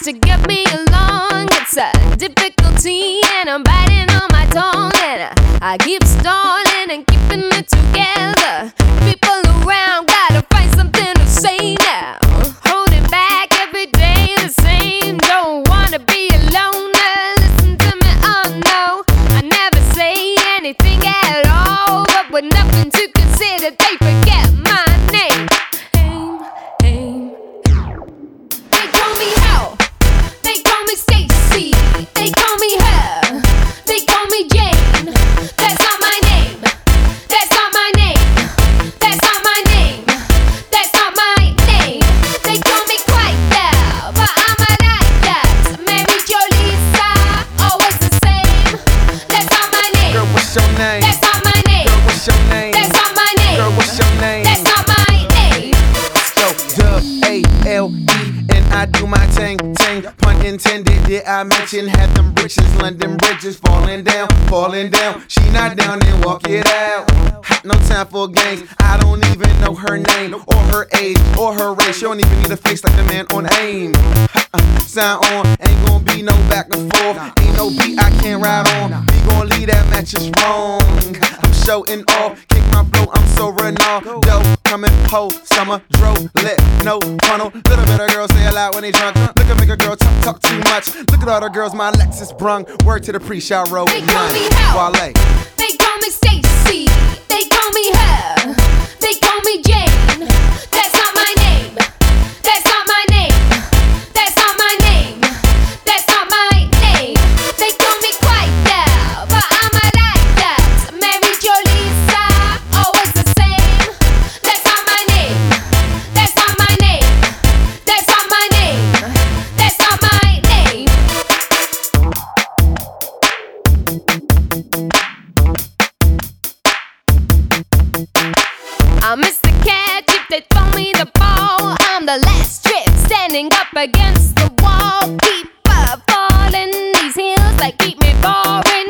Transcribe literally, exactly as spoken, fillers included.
to get me along. It's a difficulty and I'm biting on my tongue, and I, I keep stalling and keeping it together. People around gotta find something to say now. Holding back every day the same. Don't wanna be alone. Listen to me, oh no. I never say anything at all, but with nothing to consider, they forget my name. Aim, aim. They call me Hell. They call me Stacy. They call me her. They call me Jane. That's not my name. That's not my name. That's not my name. That's not my name. They call me quite well, but I'm a like that. Mary Jo Lisa, always the same. That's not my name. Girl, what's your name? That's not my name. Girl, what's your name? That's not my name. Girl, what's your name? That's not my name. So, dub, A L E, and I do my ting, ting. Pun intended, did I mention had them britches, London bridges falling down, falling down. She not down, then walk it out. No time for games. I don't even know her name, or her age, or her race. She don't even need a face like the man on AIM. Sign on, ain't gon' be no back and forth. Ain't no beat I can't ride on. We gon' leave that match is wrong. I'm showing off, kick my blow, I'm so Ronaldo. Coming po, summer, dro, lit, no funnel. Little bit of girls say a lot when they drunk. Look at make a girl talk, talk too much. Look at all the girls my Lexus brung. Word to the pre-shot road. They call me Hell. Wale. They call me Stacy. They call me her. They call me Jane. That's not my name. That's not my name. That's not my name. That's not my name. They call me quite well, but I'm a like that. Mary Jo Lisa, always the same. That's not my name. That's not my name. That's not my name. That's not my name. I miss the catch if they throw me the ball. I'm the last trip standing up against the wall. Keep up falling, these heels that keep me boring.